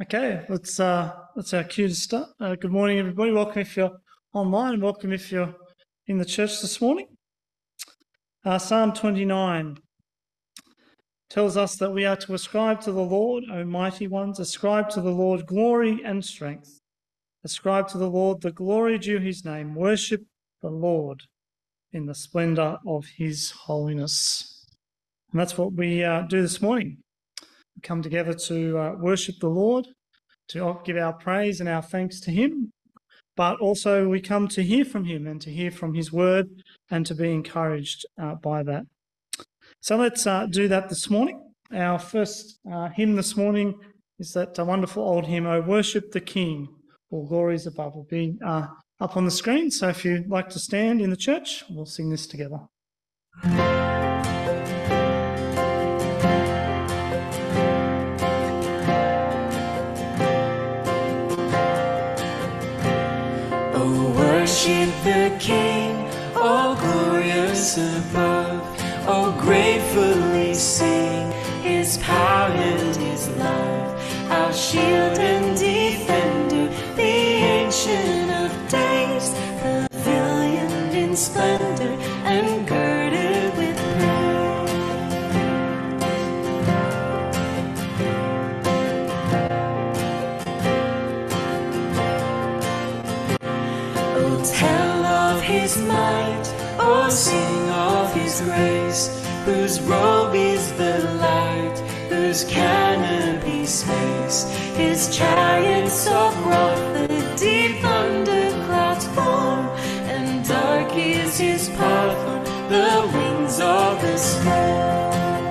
Okay, that's our cue to start. Good morning, everybody. Welcome if you're online, and welcome if you're in the church this morning. Psalm 29 tells us that we are to ascribe to the Lord, O mighty ones, ascribe to the Lord glory and strength. Ascribe to the Lord the glory due his name. Worship the Lord in the splendour of his holiness. And that's what we do this morning. We come together to worship the Lord, to give our praise and our thanks to him, but also we come to hear from him and to hear from his word and to be encouraged by that. So let's do that this morning. Our first hymn this morning is that wonderful old hymn, "O Worship the King, all glories above." Will be up on the screen, so if you'd like to stand in the church, we'll sing this together. Worship the King, all glorious above. Oh, gratefully sing his power and his love. Our shield and defender, the ancient of days, pavilioned in splendor and girded with tell of his might, oh sing of his grace, whose robe is the light, whose canopy space, his chariots of wrath, the deep thunder clouds form, and dark is his path on the wings of the storm.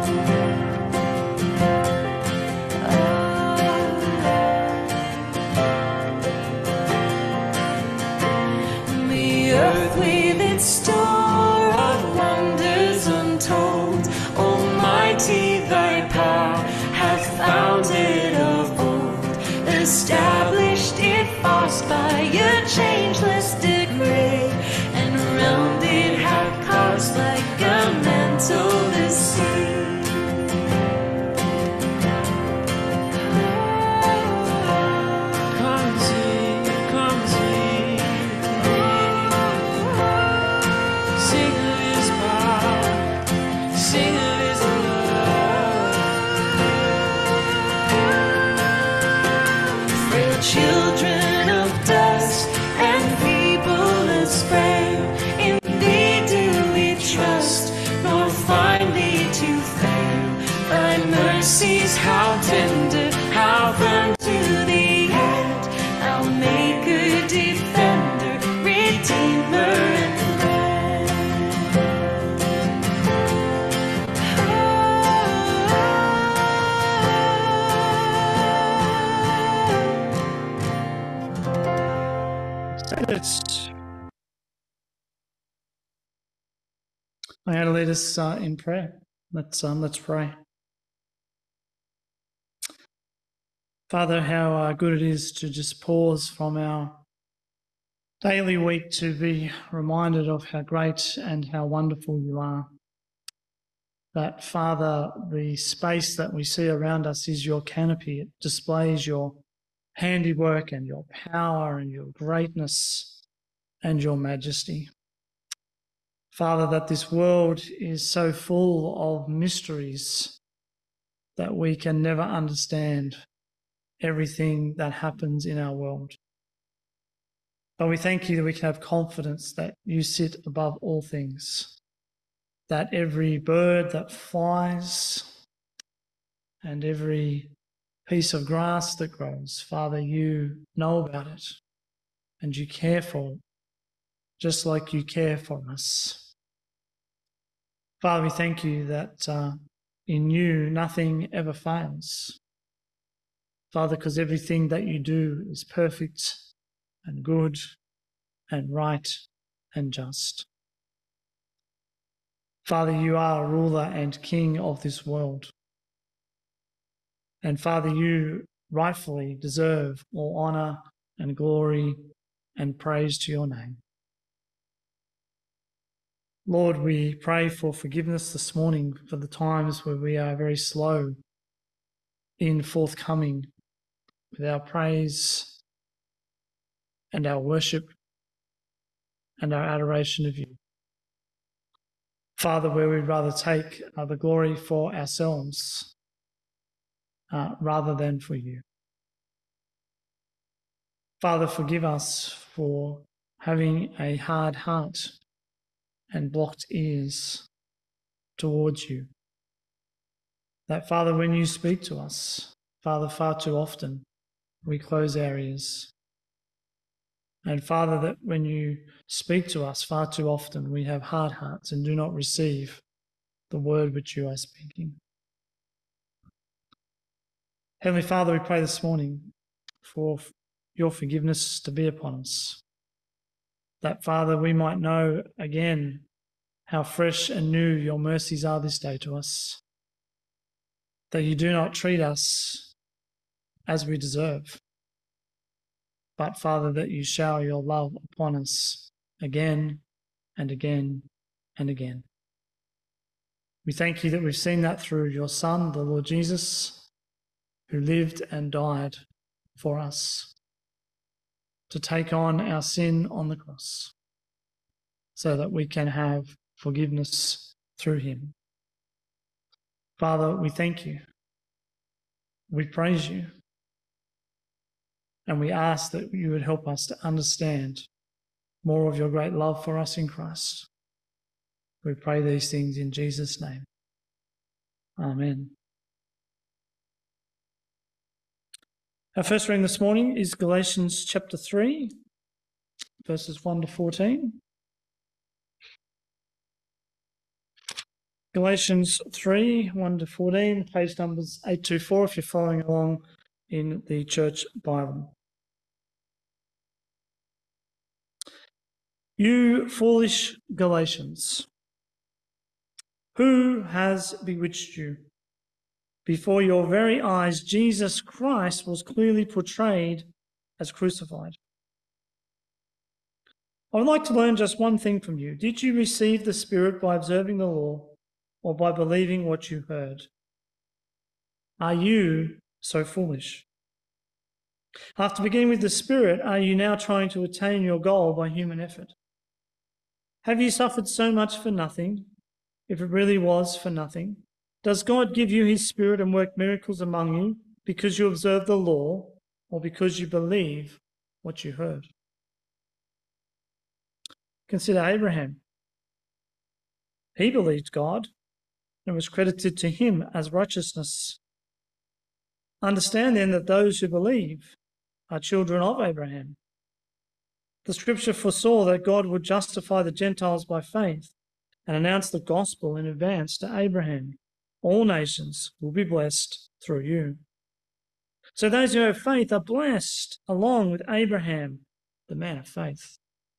With its store of wonders untold, Almighty thy power hath founded of old, established it fast by a changeless decree, and round it hath cast like a mantle the sea. Children of dust and feeble as frail, in thee do we trust, nor find thee to fail. Thy mercies how tender, how firm to the end, our Maker, Defender, Redeemer, and I'm going to lead us in prayer. Let's pray. Father, how good it is to just pause from our daily week to be reminded of how great and how wonderful you are. That, Father, the space that we see around us is your canopy. It displays your handiwork and your power and your greatness and your majesty. Father, that this world is so full of mysteries that we can never understand everything that happens in our world. But we thank you that we can have confidence that you sit above all things, that every bird that flies and every piece of grass that grows, Father, you know about it and you care for it, just like you care for us. Father, we thank you that in you nothing ever fails. Father, because everything that you do is perfect and good and right and just. Father, you are ruler and king of this world. And Father, you rightfully deserve all honour and glory and praise to your name. Lord, we pray for forgiveness this morning for the times where we are very slow in forthcoming with our praise and our worship and our adoration of you. Father, where we'd rather take the glory for ourselves rather than for you. Father, forgive us for having a hard heart and blocked ears towards you. That, Father, when you speak to us, Father, far too often we close our ears. And Father, that when you speak to us, far too often we have hard hearts and do not receive the word which you are speaking. Heavenly Father, we pray this morning for your forgiveness to be upon us. That, Father, we might know again how fresh and new your mercies are this day to us. That you do not treat us as we deserve, but, Father, that you shower your love upon us again and again and again. We thank you that we've seen that through your Son, the Lord Jesus, who lived and died for us to take on our sin on the cross so that we can have forgiveness through him. Father, we thank you. We praise you. And we ask that you would help us to understand more of your great love for us in Christ. We pray these things in Jesus' name. Amen. Our first reading this morning is Galatians chapter 3, verses 1 to 14. Galatians 3, 1 to 14, page numbers 824 if you're following along in the Church Bible. You foolish Galatians, who has bewitched you? Before your very eyes, Jesus Christ was clearly portrayed as crucified. I would like to learn just one thing from you. Did you receive the Spirit by observing the law or by believing what you heard? Are you so foolish? After beginning with the Spirit, are you now trying to attain your goal by human effort? Have you suffered so much for nothing, if it really was for nothing? Does God give you his Spirit and work miracles among you because you observe the law or because you believe what you heard? Consider Abraham. He believed God and was credited to him as righteousness. Understand then that those who believe are children of Abraham. The scripture foresaw that God would justify the Gentiles by faith and announce the gospel in advance to Abraham. All nations will be blessed through you. So those who have faith are blessed along with Abraham, the man of faith.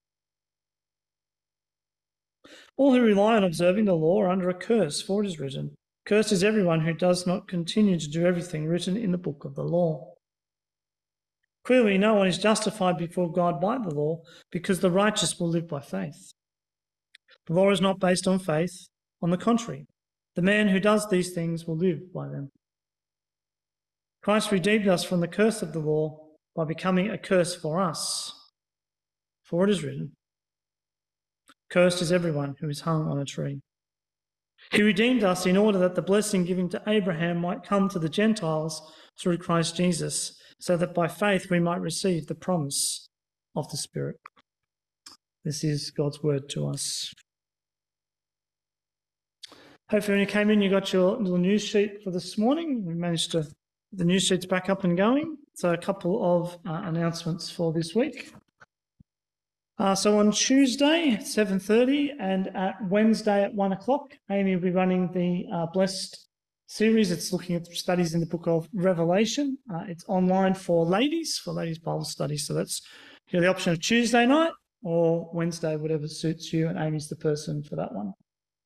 All who rely on observing the law are under a curse, for it is written, "Cursed is everyone who does not continue to do everything written in the book of the law." Clearly, no one is justified before God by the law, because the righteous will live by faith. The law is not based on faith. On the contrary, the man who does these things will live by them. Christ redeemed us from the curse of the law by becoming a curse for us. For it is written, "Cursed is everyone who is hung on a tree." He redeemed us in order that the blessing given to Abraham might come to the Gentiles through Christ Jesus, so that by faith we might receive the promise of the Spirit. This is God's word to us. Hopefully when you came in, you got your little news sheet for this morning. We managed to get the news sheets back up and going. So a couple of announcements for this week. So on Tuesday at 7:30 and at Wednesday at 1 o'clock, Amy will be running the Blessed series. It's looking at studies in the book of Revelation. It's online for ladies Bible study. So that's the option of Tuesday night or Wednesday, whatever suits you, and Amy's the person for that one.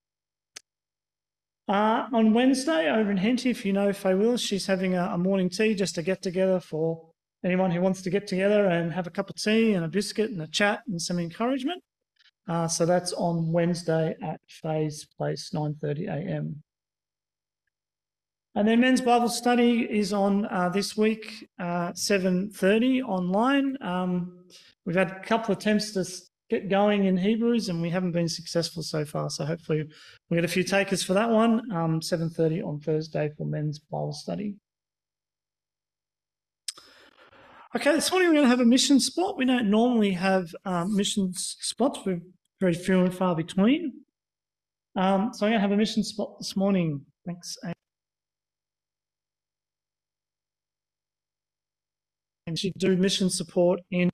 On Wednesday over in Henty, if you know Faye Willis, she's having a morning tea, just a get-together for anyone who wants to get together and have a cup of tea and a biscuit and a chat and some encouragement. So that's on Wednesday at Faye's place, 9:30 a.m. And then men's Bible study is on this week, 7:30 online. We've had a couple of attempts to get going in Hebrews and we haven't been successful so far. So hopefully we'll get a few takers for that one, 7:30 on Thursday for men's Bible study. Okay, this morning we're going to have a mission spot. We don't normally have mission spots. We're very few and far between. So I'm going to have a mission spot this morning. Thanks. And she do mission support in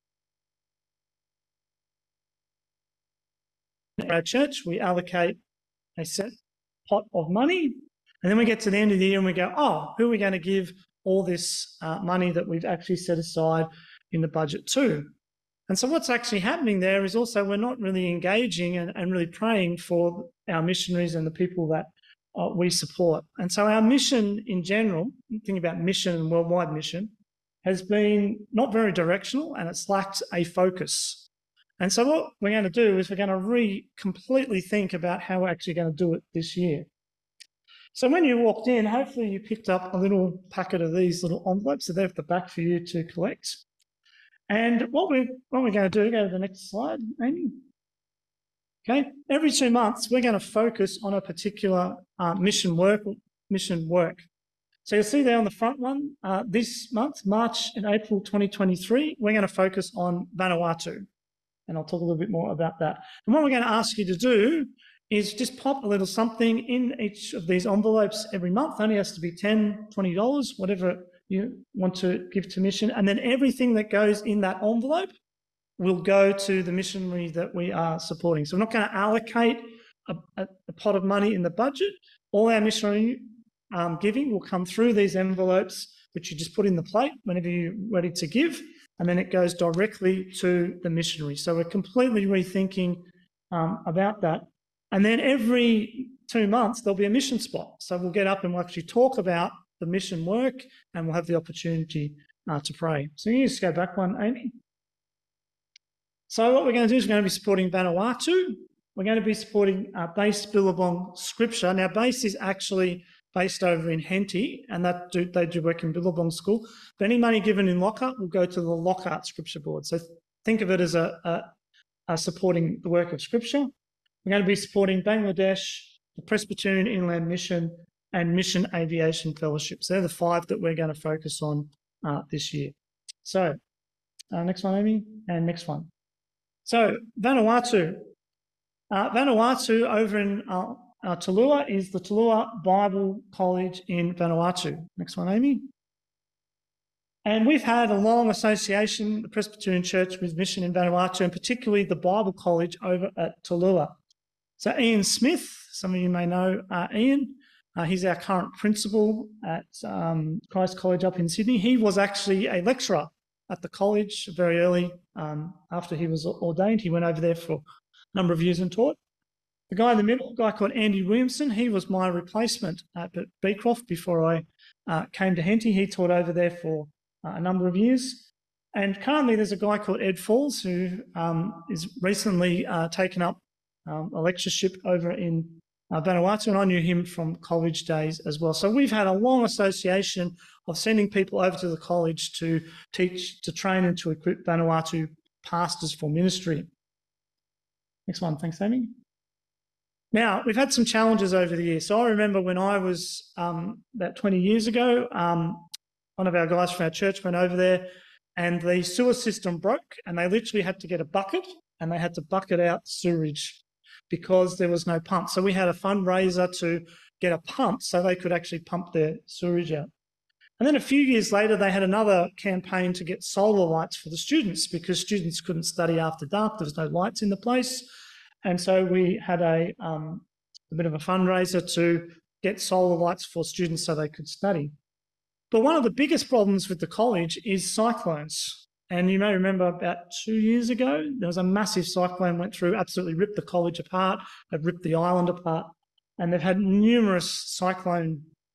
our church. We allocate a set pot of money, and then we get to the end of the year and we go, oh, who are we going to give all this money that we've actually set aside in the budget to? And so what's actually happening there is also we're not really engaging and really praying for our missionaries and the people that we support. And so our mission in general, thinking about mission and worldwide mission, has been not very directional and it's lacked a focus. And so what we're going to do is we're going to completely think about how we're actually going to do it this year. So when you walked in, hopefully you picked up a little packet of these little envelopes. So they're at the back for you to collect. And what we're going to do, go to the next slide, Amy. Okay, every 2 months, we're going to focus on a particular mission work. So you'll see there on the front one, this month, March and April 2023, we're going to focus on Vanuatu. And I'll talk a little bit more about that. And what we're going to ask you to do is just pop a little something in each of these envelopes every month. It only has to be $10, $20, whatever you want to give to mission. And then everything that goes in that envelope will go to the missionary that we are supporting. So we're not going to allocate a pot of money in the budget. All our missionary giving will come through these envelopes, which you just put in the plate whenever you're ready to give, and then it goes directly to the missionary. So we're completely rethinking about that. And then every 2 months, there'll be a mission spot. So we'll get up and we'll actually talk about the mission work and we'll have the opportunity to pray. So you just go back one, Amy. So what we're going to do is we're going to be supporting Vanuatu. We're going to be supporting Base Billabong Scripture. Now, Base is actually based over in Henty, and they do work in Billabong School. But any money given in Lockhart will go to the Lockhart Scripture Board. So think of it as a supporting the work of Scripture. We're going to be supporting Bangladesh, the Presbyterian Inland Mission, and Mission Aviation Fellowships. They're the 5 that we're going to focus on this year. So next one, Amy, and next one. So Vanuatu. Vanuatu over in Talua is the Talua Bible College in Vanuatu. Next one, Amy. And we've had a long association, the Presbyterian Church, with mission in Vanuatu, and particularly the Bible College over at Talua. So Ian Smith, some of you may know Ian. He's our current principal at Christ College up in Sydney. He was actually a lecturer at the college very early after he was ordained. He went over there for a number of years and taught. The guy in the middle, a guy called Andy Williamson, he was my replacement at Beecroft before I came to Henty. He taught over there for a number of years. And currently there's a guy called Ed Falls who is recently taken up a lectureship over in Vanuatu, and I knew him from college days as well. So we've had a long association of sending people over to the college to teach, to train and to equip Vanuatu pastors for ministry. Next one, thanks, Amy. Now, we've had some challenges over the years. So I remember when I was about 20 years ago, one of our guys from our church went over there and the sewer system broke and they literally had to get a bucket and they had to bucket out sewage because there was no pump. So we had a fundraiser to get a pump so they could actually pump their sewage out. And then a few years later, they had another campaign to get solar lights for the students because students couldn't study after dark. There was no lights in the place. And so we had a bit of a fundraiser to get solar lights for students so they could study. But one of the biggest problems with the college is cyclones. And you may remember about 2 years ago, there was a massive cyclone went through, absolutely ripped the college apart, they've ripped the island apart, and they've had numerous cyclone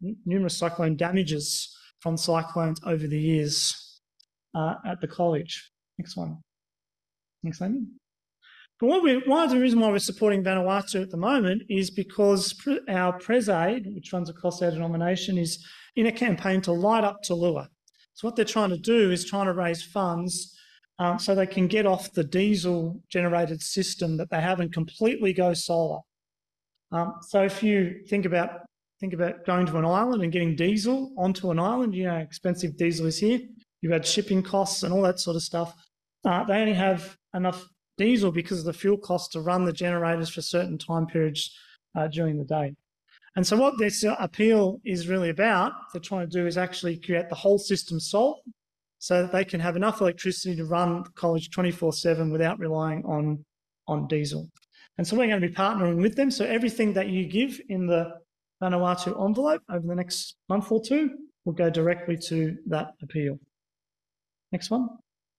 damages from cyclones over the years at the college. Next one. Next, Amy. But one of the reasons why we're supporting Vanuatu at the moment is because our PresAid, which runs across our denomination, is in a campaign to light up Tulua. So what they're trying to do is trying to raise funds so they can get off the diesel-generated system that they have and completely go solar. So if you think about going to an island and getting diesel onto an island, you know how expensive diesel is here. You've had shipping costs and all that sort of stuff. They only have enough diesel because of the fuel cost to run the generators for certain time periods during the day. And so what this appeal is really about, they're trying to do is actually create the whole system solar so that they can have enough electricity to run the college 24/7 without relying on diesel. And so we're going to be partnering with them. So everything that you give in the Vanuatu envelope over the next month or two will go directly to that appeal. Next one.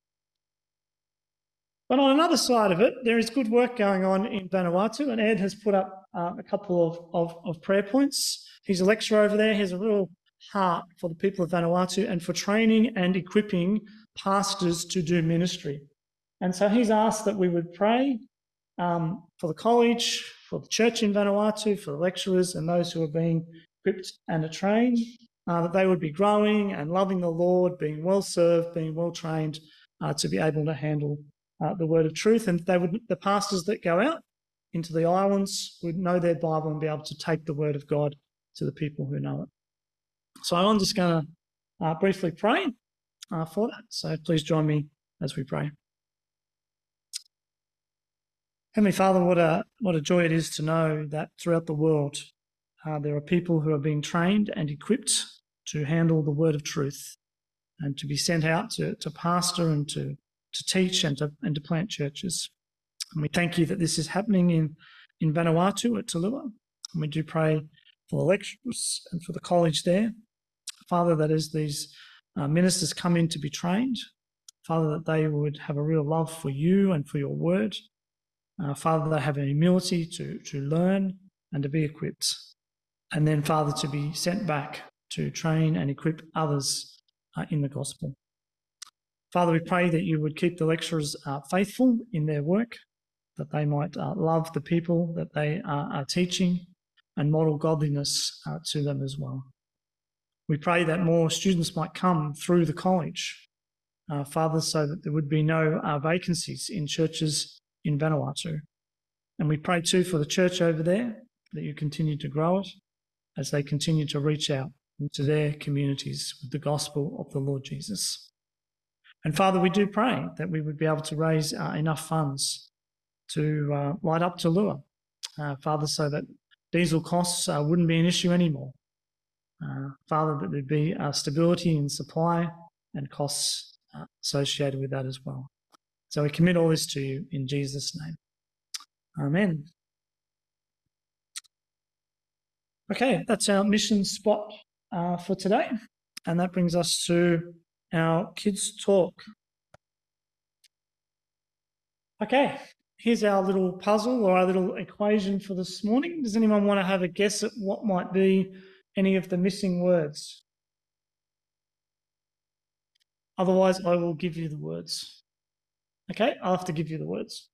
But on another side of it, there is good work going on in Vanuatu, and Ed has put up a couple of prayer points. He's a lecturer over there. He has a real heart for the people of Vanuatu and for training and equipping pastors to do ministry. And so he's asked that we would pray for the college, for the church in Vanuatu, for the lecturers and those who are being equipped and are trained, that they would be growing and loving the Lord, being well served, being well trained to be able to handle the word of truth, and the pastors that go out into the islands would know their Bible and be able to take the word of God to the people who know it. So I'm just going to briefly pray for that. So please join me as we pray. Heavenly Father, what a joy it is to know that throughout the world there are people who are being trained and equipped to handle the word of truth and to be sent out to pastor and to teach and to plant churches. And we thank you that this is happening in Vanuatu at Tulua. And we do pray for the lecturers and for the college there. Father, that as these ministers come in to be trained, Father, that they would have a real love for you and for your word. Father, they have an humility to learn and to be equipped. And then, Father, to be sent back to train and equip others in the gospel. Father, we pray that you would keep the lecturers faithful in their work, that they might love the people that they are teaching and model godliness to them as well. We pray that more students might come through the college, Father, so that there would be no vacancies in churches in Vanuatu. And we pray too for the church over there, that you continue to grow it as they continue to reach out into their communities with the gospel of the Lord Jesus. And Father, we do pray that we would be able to raise enough funds to light up Tulua, Father, so that diesel costs wouldn't be an issue anymore. Father, that there'd be stability in supply and costs associated with that as well. So we commit all this to you in Jesus' name. Amen. Okay, that's our mission spot for today. And that brings us to our kids' talk. Okay, here's our little puzzle or our little equation for this morning. Does anyone want to have a guess at what might be any of the missing words? Otherwise, I will give you the words. Okay, I'll have to give you the words.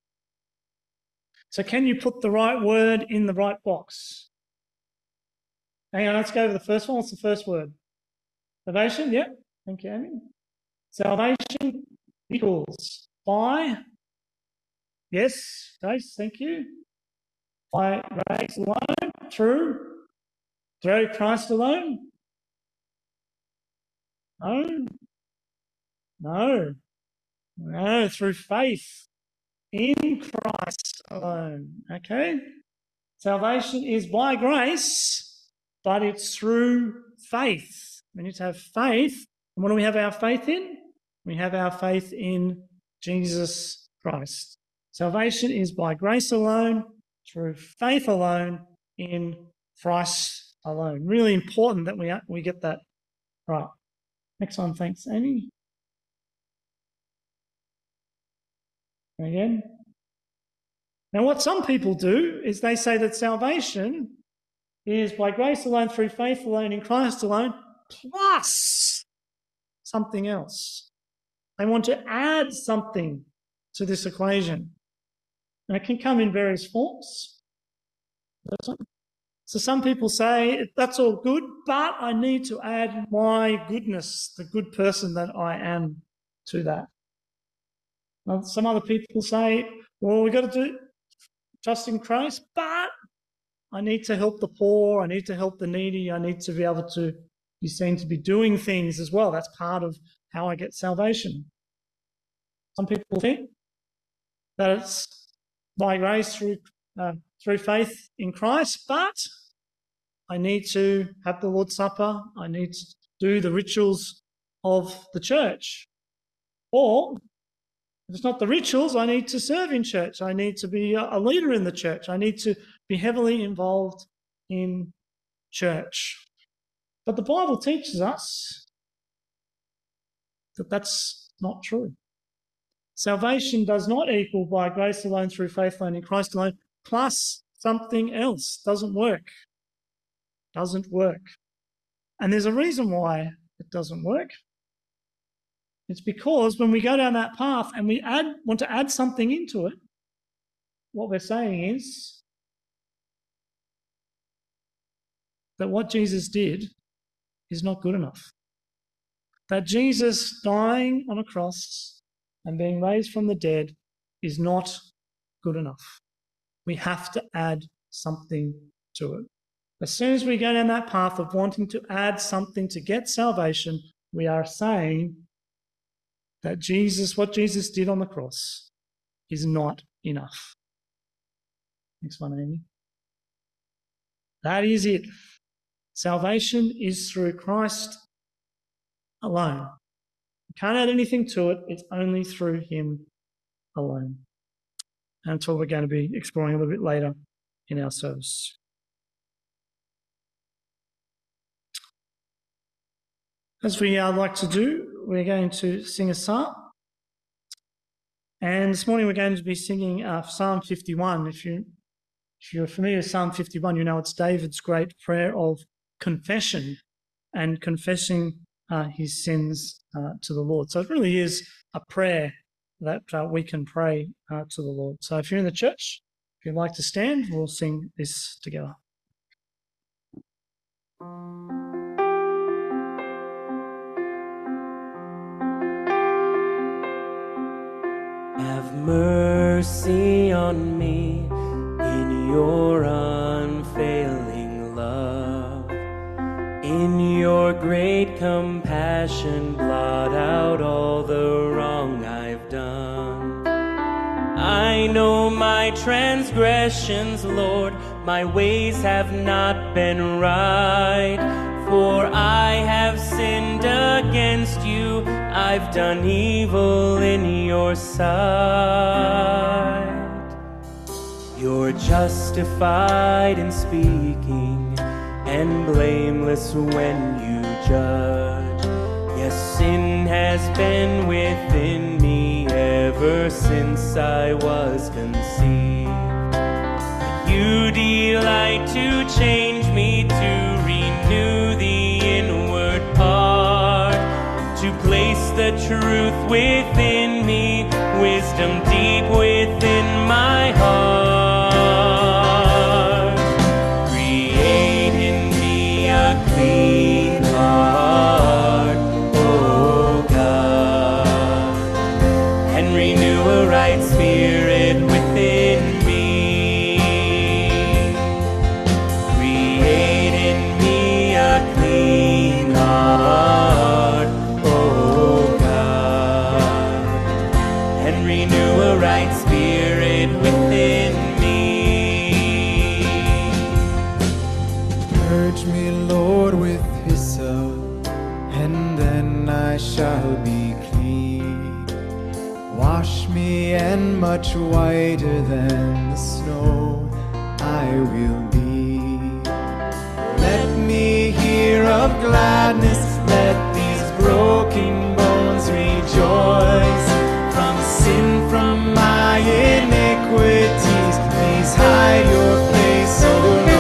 So can you put the right word in the right box? Hang on, let's go to the first one. What's the first word? Salvation, yep. Thank you, Amy. Salvation equals by, yes, Grace, thank you. By grace alone, through Christ alone? No, through faith in Christ alone, okay? Salvation is by grace, but it's through faith. We need to have faith. And what do we have our faith in? We have our faith in Jesus Christ. Salvation is by grace alone, through faith alone, in Christ alone. Really important that we get that right. Next one, thanks, Amy. Again. Now, what some people do is they say that salvation is by grace alone, through faith alone, in Christ alone, plus something else. They want to add something to this equation. And it can come in various forms. So some people say, that's all good, but I need to add my goodness, the good person that I am, to that. Now, some other people say, well, we've got to trust in Christ, but I need to help the poor, I need to help the needy, I need to be able to be seen to be doing things as well. That's part of how I get salvation. Some people think that it's by grace through faith in Christ, but I need to have the Lord's Supper, I need to do the rituals of the church. Or, if it's not the rituals, I need to serve in church, I need to be a leader in the church, I need to be heavily involved in church. But the Bible teaches us that that's not true. Salvation does not equal by grace alone, through faith alone, in Christ alone, plus something else. Doesn't work. Doesn't work. And there's a reason why it doesn't work. It's because when we go down that path and we want to add something into it, what we're saying is that what Jesus did is not good enough. That Jesus dying on a cross and being raised from the dead is not good enough. We have to add something to it. As soon as we go down that path of wanting to add something to get salvation, we are saying that what Jesus did on the cross is not enough. Next one, Amy. That is it. Salvation is through Christ alone. You can't add anything to it. It's only through him alone. And that's what we're going to be exploring a little bit later in our service. As we like to do, we're going to sing a psalm. And this morning we're going to be singing Psalm 51. If you're familiar with Psalm 51, you know it's David's great prayer of confession and confessing his sins to the Lord. So it really is a prayer that we can pray to the Lord. So if you're in the church, if you'd like to stand, we'll sing this together. Have mercy on me in your unfailing love. In your great compassion, blot out all the wrong I've done. I know my transgressions, Lord, my ways have not been right. For I have sinned against you, I've done evil in your sight. You're justified in speaking and blameless when you judge. Yes, sin has been within me ever since I was conceived. But you delight to change me, to renew the inward part, to place the truth within me, wisdom deep within my heart. Create in me a clean heart, oh God, and renew a right spirit within me. Create in me a clean heart, oh God, and renew a right spirit within me. Purge me, Lord, with hyssop, and then I shall be clean. Wash me, and much whiter than the snow I will be. Let me hear of gladness, let these broken bones rejoice. From sin, from my iniquities, please hide your face, O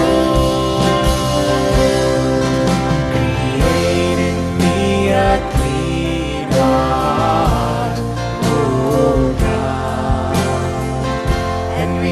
Lord. Create in me a clean heart, oh God, and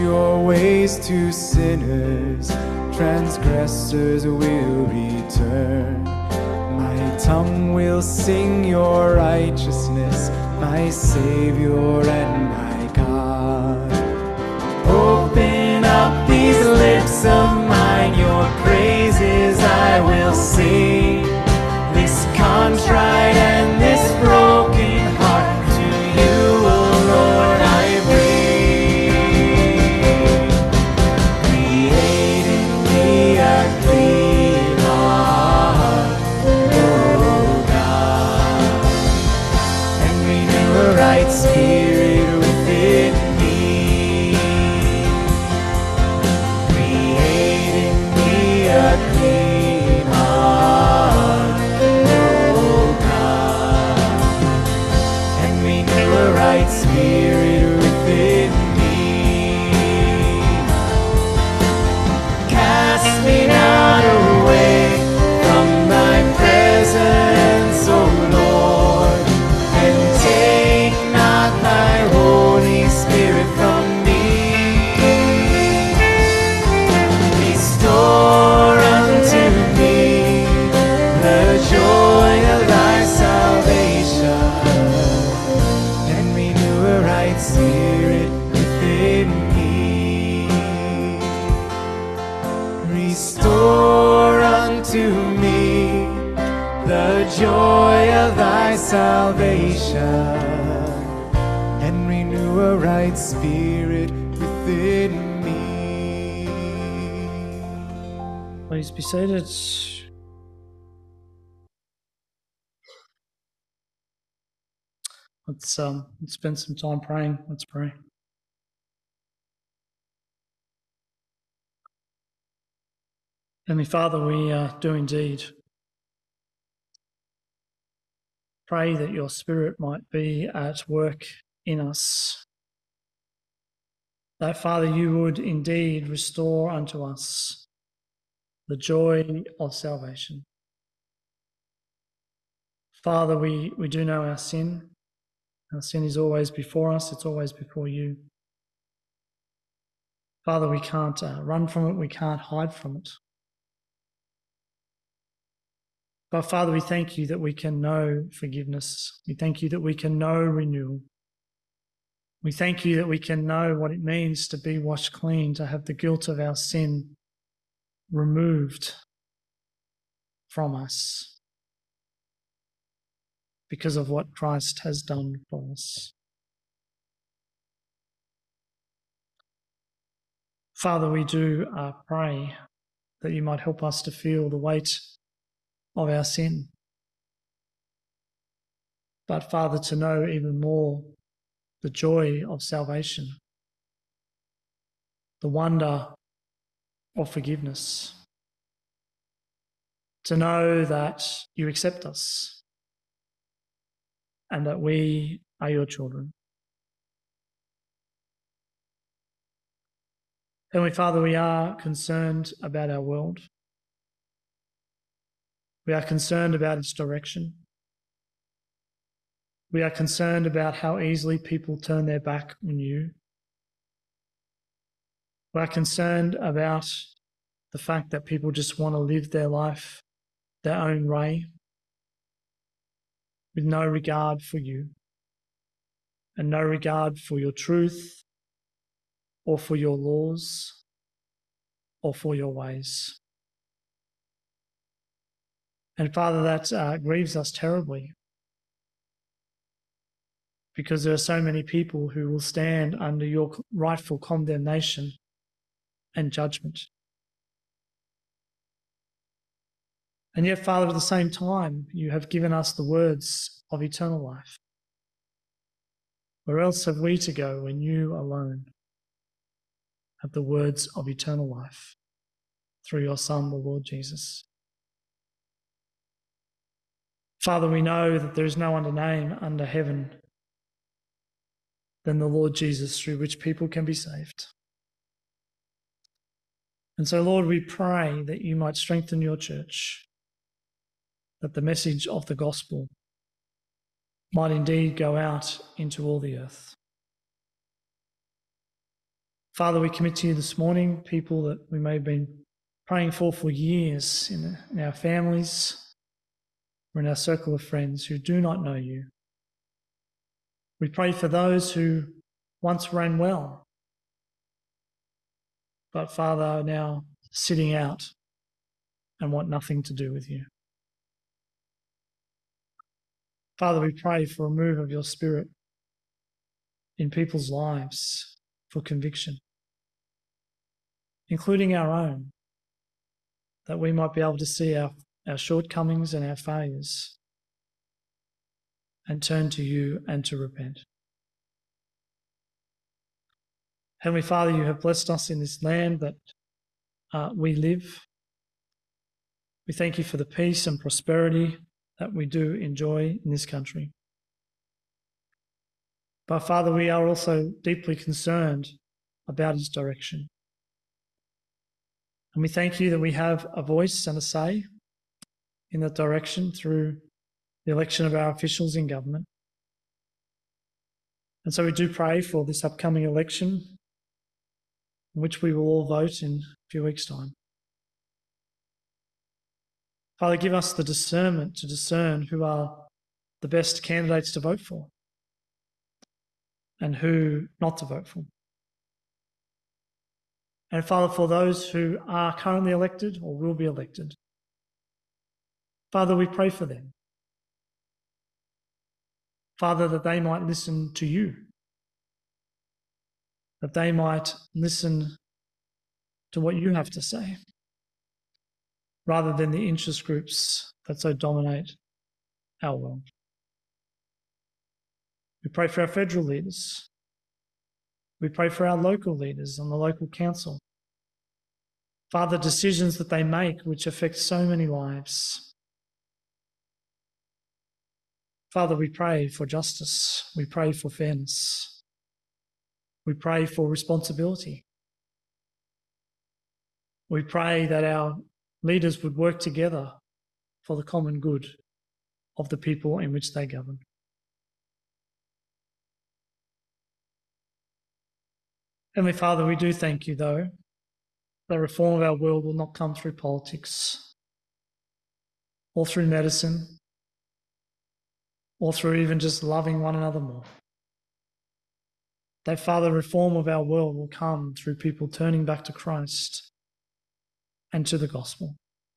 your ways to sinners, transgressors will return. My tongue will sing your righteousness, my Savior and my God. Open up these lips of mine, your praises I will sing. This contrite and this broken heart to you, O Lord, I bring. Create in me a clean heart, O God, and renew a right spirit within me. Create in me a clean heart, O God, and renew a right spirit within me. Cast me not away from thy presence, O Lord, and take not thy Holy Spirit from me. Restore unto me the joy of thy salvation, and renew a right spirit within me. Restore unto me the joy of thy salvation, and renew a right spirit within me. Please be seated. Let's spend some time praying. Let's pray. Heavenly Father, we do indeed pray that your Spirit might be at work in us. That, Father, you would indeed restore unto us the joy of salvation. Father, we do know our sin. Our sin is always before us. It's always before you. Father, we can't run from it. We can't hide from it. But Father, we thank you that we can know forgiveness. We thank you that we can know renewal. We thank you that we can know what it means to be washed clean, to have the guilt of our sin removed from us because of what Christ has done for us. Father, we do pray that you might help us to feel the weight of our sin. But Father, to know even more the joy of salvation, the wonder of forgiveness, to know that you accept us and that we are your children. Heavenly Father, we are concerned about our world. We are concerned about its direction. We are concerned about how easily people turn their back on you. We are concerned about the fact that people just want to live their life their own way with no regard for you and no regard for your truth or for your laws or for your ways. And Father, that grieves us terribly, because there are so many people who will stand under your rightful condemnation and judgment. And yet, Father, at the same time, you have given us the words of eternal life. Where else have we to go when you alone have the words of eternal life through your Son, the Lord Jesus? Father, we know that there is no other name under heaven than the Lord Jesus through which people can be saved. And so, Lord, we pray that you might strengthen your church, that the message of the gospel might indeed go out into all the earth. Father, we commit to you this morning people that we may have been praying for years in our families or in our circle of friends who do not know you. We pray for those who once ran well, but Father, are now sitting out and want nothing to do with you. Father, we pray for a move of your Spirit in people's lives for conviction, including our own, that we might be able to see our shortcomings and our failures and turn to you and to repent. Heavenly Father, you have blessed us in this land that we live. We thank you for the peace and prosperity that we do enjoy in this country. But Father, we are also deeply concerned about its direction. And we thank you that we have a voice and a say in that direction through the election of our officials in government. And so we do pray for this upcoming election, in which we will all vote in a few weeks' time. Father, give us the discernment to discern who are the best candidates to vote for and who not to vote for. And Father, for those who are currently elected or will be elected, Father, we pray for them. Father, that they might listen to you, that they might listen to what you have to say, rather than the interest groups that so dominate our world. We pray for our federal leaders. We pray for our local leaders on the local council. Father, decisions that they make which affect so many lives. Father, we pray for justice. We pray for fairness. We pray for responsibility. We pray that our leaders would work together for the common good of the people in which they govern. Heavenly Father, we do thank you, though, that reform of our world will not come through politics or through medicine or through even just loving one another more. That, Father, reform of our world will come through people turning back to Christ and to the gospel.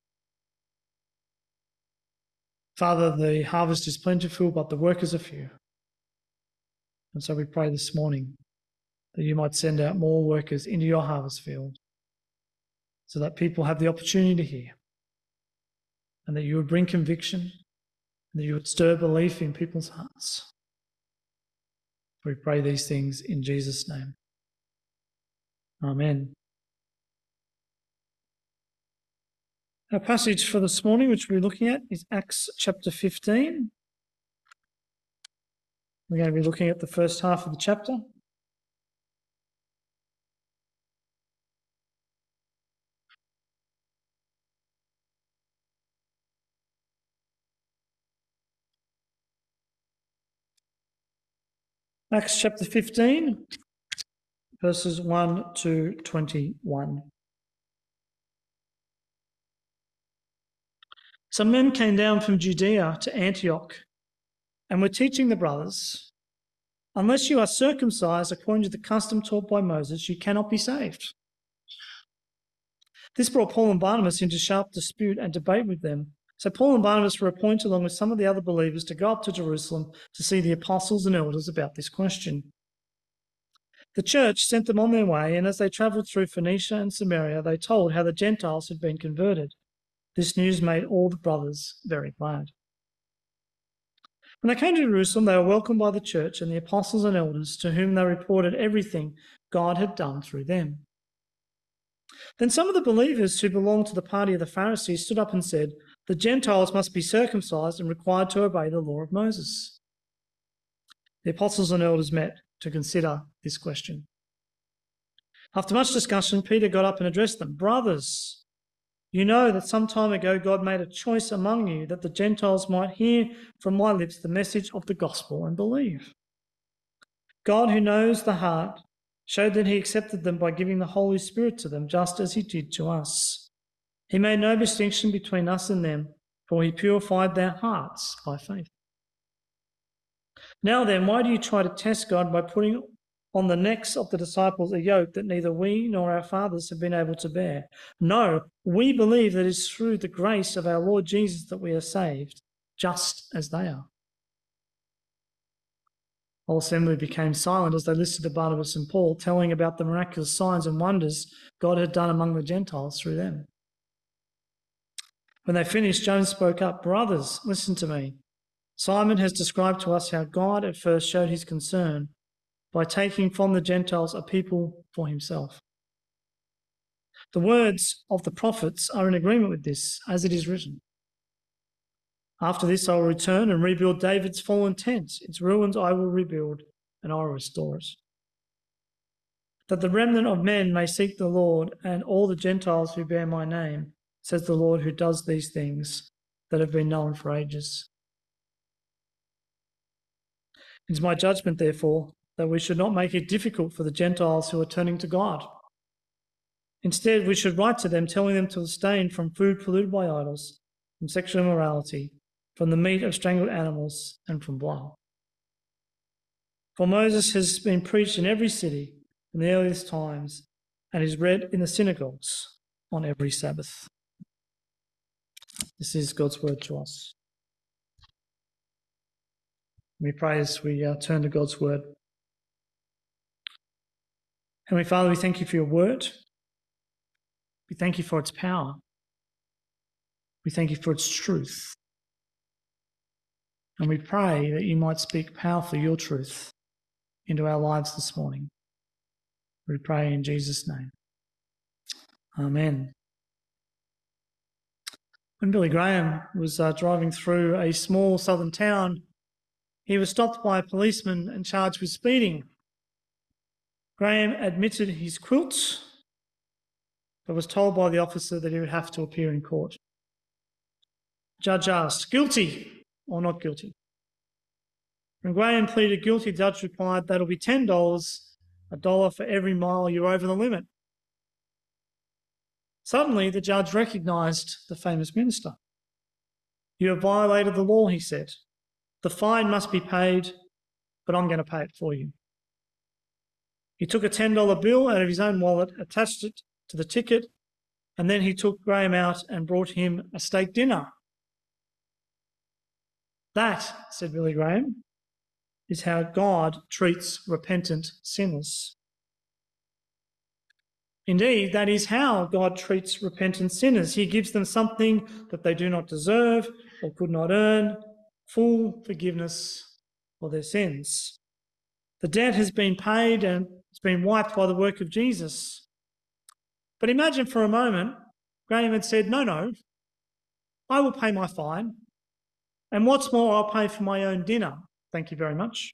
Father, the harvest is plentiful, but the workers are few. And so we pray this morning that you might send out more workers into your harvest field so that people have the opportunity to hear, and that you would bring conviction, and that you would stir belief in people's hearts. We pray these things in Jesus' name. Amen. Our passage for this morning, which we're looking at, is Acts chapter 15. We're going to be looking at the first half of the chapter. Acts chapter 15, verses 1 to 21. Some men came down from Judea to Antioch and were teaching the brothers, unless you are circumcised according to the custom taught by Moses, you cannot be saved. This brought Paul and Barnabas into sharp dispute and debate with them. So Paul and Barnabas were appointed along with some of the other believers to go up to Jerusalem to see the apostles and elders about this question. The church sent them on their way, and as they travelled through Phoenicia and Samaria, they told how the Gentiles had been converted. This news made all the brothers very glad. When they came to Jerusalem, they were welcomed by the church and the apostles and elders, to whom they reported everything God had done through them. Then some of the believers who belonged to the party of the Pharisees stood up and said, the Gentiles must be circumcised and required to obey the law of Moses. The apostles and elders met to consider this question. After much discussion, Peter got up and addressed them. Brothers, you know that some time ago God made a choice among you that the Gentiles might hear from my lips the message of the gospel and believe. God, who knows the heart, showed that he accepted them by giving the Holy Spirit to them, just as he did to us. He made no distinction between us and them, for he purified their hearts by faith. Now then, why do you try to test God by putting on the necks of the disciples a yoke that neither we nor our fathers have been able to bear? No, we believe that it is through the grace of our Lord Jesus that we are saved, just as they are. The whole assembly became silent as they listened to Barnabas and Paul telling about the miraculous signs and wonders God had done among the Gentiles through them. When they finished, James spoke up, "Brothers, listen to me. Simon has described to us how God at first showed his concern by taking from the Gentiles a people for himself. The words of the prophets are in agreement with this, as it is written. After this I will return and rebuild David's fallen tent. Its ruins I will rebuild, and I will restore it. That the remnant of men may seek the Lord, and all the Gentiles who bear my name, says the Lord who does these things that have been known for ages. It is my judgment, therefore, that we should not make it difficult for the Gentiles who are turning to God. Instead, we should write to them, telling them to abstain from food polluted by idols, from sexual immorality, from the meat of strangled animals, and from blood. For Moses has been preached in every city in the earliest times, and is read in the synagogues on every Sabbath." This is God's word to us. We pray as we turn to God's word. Heavenly Father, we thank you for your word. We thank you for its power. We thank you for its truth. And we pray that you might speak powerfully your truth into our lives this morning. We pray in Jesus' name. Amen. When Billy Graham was driving through a small southern town, he was stopped by a policeman and charged with speeding. Graham admitted his quilt, but was told by the officer that he would have to appear in court. The judge asked, "Guilty or not guilty?" When Graham pleaded guilty, the judge replied, "That'll be $10, $1 for every mile you're over the limit." Suddenly, the judge recognised the famous minister. "You have violated the law," he said. "The fine must be paid, but I'm going to pay it for you." He took a $10 bill out of his own wallet, attached it to the ticket, and then he took Graham out and brought him a steak dinner. "That," said Billy Graham, "is how God treats repentant sinners." Indeed, that is how God treats repentant sinners. He gives them something that they do not deserve or could not earn, full forgiveness for their sins. The debt has been paid and it's been wiped by the work of Jesus. But imagine for a moment, Graham had said, no, I will pay my fine. And what's more, I'll pay for my own dinner. Thank you very much.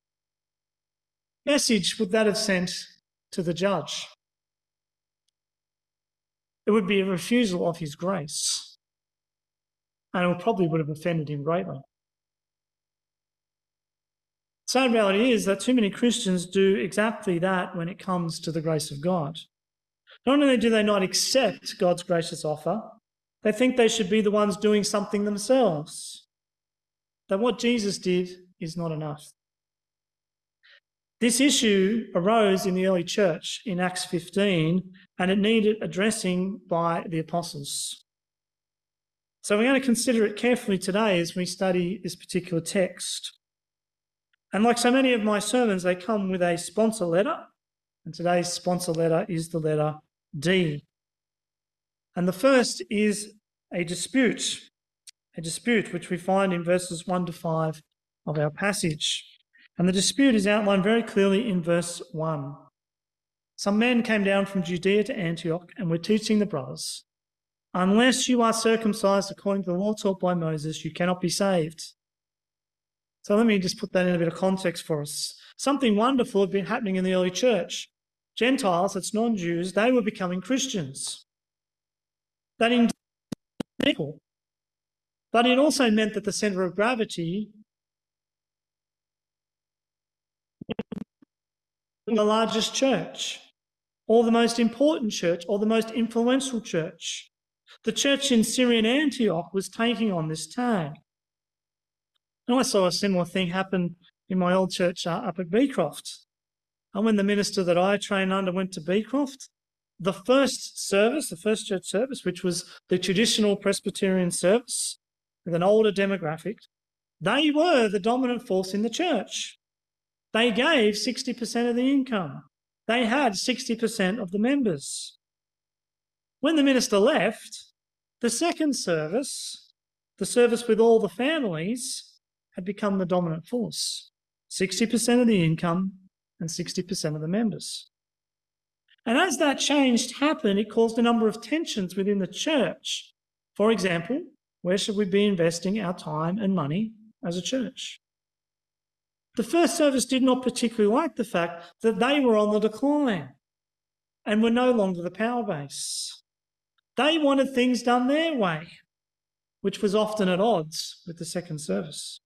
Message would that have sent to the judge? It would be a refusal of his grace. And it probably would have offended him greatly. The sad reality is that too many Christians do exactly that when it comes to the grace of God. Not only do they not accept God's gracious offer, they think they should be the ones doing something themselves. That what Jesus did is not enough. This issue arose in the early church in Acts 15, and it needed addressing by the apostles. So we're going to consider it carefully today as we study this particular text. And like so many of my sermons, they come with a sponsor letter, and today's sponsor letter is the letter D. And the first is a dispute which we find in verses 1 to 5 of our passage. And the dispute is outlined very clearly in verse 1. Some men came down from Judea to Antioch and were teaching the brothers, "Unless you are circumcised according to the law taught by Moses, you cannot be saved." So let me just put that in a bit of context for us. Something wonderful had been happening in the early church. Gentiles, that's non-Jews, they were becoming Christians. That indeed was equal. But it also meant that the centre of gravity the largest church, or the most important church, or the most influential church. The church in Syrian Antioch was taking on this tag. And I saw a similar thing happen in my old church up at Beecroft. And when the minister that I trained under went to Beecroft, the first church service, which was the traditional Presbyterian service with an older demographic, they were the dominant force in the church. They gave 60% of the income. They had 60% of the members. When the minister left, the second service, the service with all the families, had become the dominant force. 60% of the income and 60% of the members. And as that change happened, it caused a number of tensions within the church. For example, where should we be investing our time and money as a church? The first service did not particularly like the fact that they were on the decline and were no longer the power base. They wanted things done their way, which was often at odds with the second service.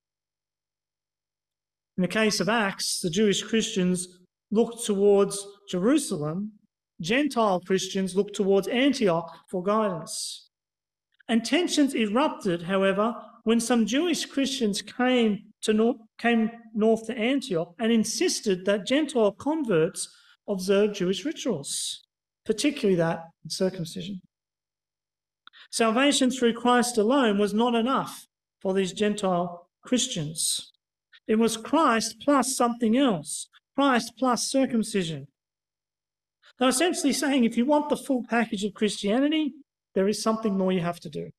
In the case of Acts, the Jewish Christians looked towards Jerusalem. Gentile Christians looked towards Antioch for guidance. And tensions erupted, however, when some Jewish Christians came north to Antioch and insisted that Gentile converts observe Jewish rituals, particularly that of circumcision. Salvation through Christ alone was not enough for these Gentile Christians. It was Christ plus something else, Christ plus circumcision. They're essentially saying if you want the full package of Christianity, there is something more you have to do.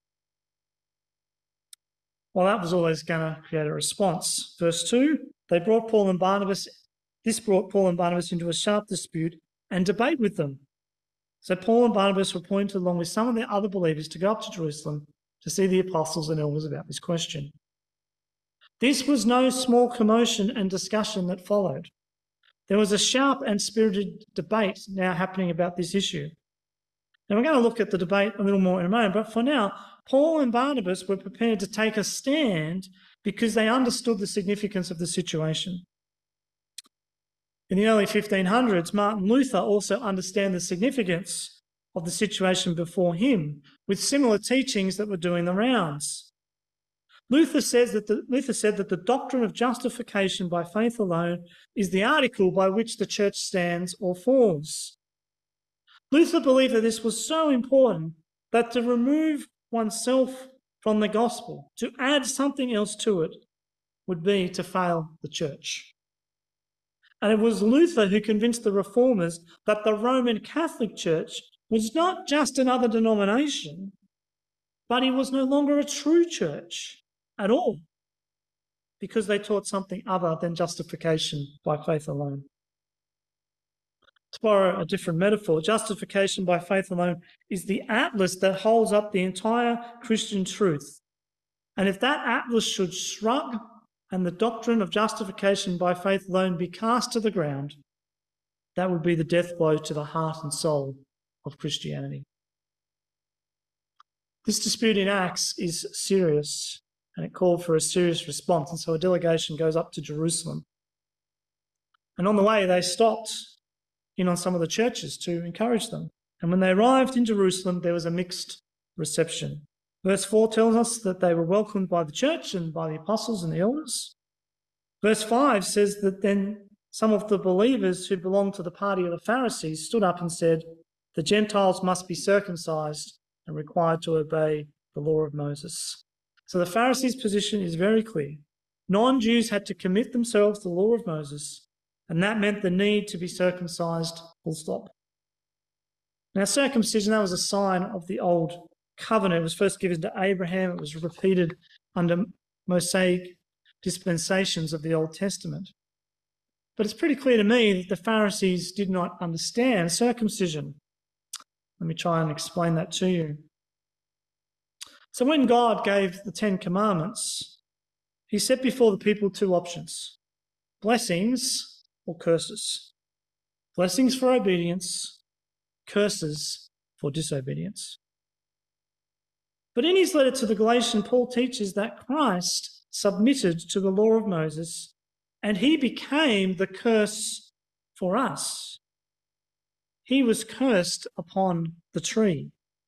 Well, that was always going to create a response. Verse 2, this brought Paul and Barnabas into a sharp dispute and debate with them. So Paul and Barnabas were appointed along with some of the other believers to go up to Jerusalem to see the apostles and elders about this question. This was no small commotion and discussion that followed. There was a sharp and spirited debate now happening about this issue. Now, we're going to look at the debate a little more in a moment, but for now, Paul and Barnabas were prepared to take a stand because they understood the significance of the situation. In the early 1500s, Martin Luther also understood the significance of the situation before him, with similar teachings that were doing the rounds. Luther said that the doctrine of justification by faith alone is the article by which the church stands or falls. Luther believed that this was so important that to remove oneself from the gospel, to add something else to it, would be to fail the church. And it was Luther who convinced the reformers that the Roman Catholic Church was not just another denomination, but it was no longer a true church at all, because they taught something other than justification by faith alone. To borrow a different metaphor, justification by faith alone is the atlas that holds up the entire Christian truth. And if that atlas should shrug and the doctrine of justification by faith alone be cast to the ground, that would be the death blow to the heart and soul of Christianity. This dispute in Acts is serious, and it called for a serious response. And so a delegation goes up to Jerusalem. And on the way, they stopped in on some of the churches to encourage them. And when they arrived in Jerusalem, there was a mixed reception. Verse 4 tells us that they were welcomed by the church and by the apostles and the elders. Verse 5 says that then some of the believers who belonged to the party of the Pharisees stood up and said, the Gentiles must be circumcised and required to obey the law of Moses. So the Pharisees' position is very clear. Non-Jews had to commit themselves to the law of Moses, and that meant the need to be circumcised, full stop. Now, circumcision, that was a sign of the old covenant. It was first given to Abraham. It was repeated under Mosaic dispensations of the Old Testament. But it's pretty clear to me that the Pharisees did not understand circumcision. Let me try and explain that to you. So when God gave the Ten Commandments, he set before the people two options: blessings or curses. Blessings for obedience, curses for disobedience. But in his letter to the Galatians, Paul teaches that Christ submitted to the law of Moses and he became the curse for us. He was cursed upon the tree.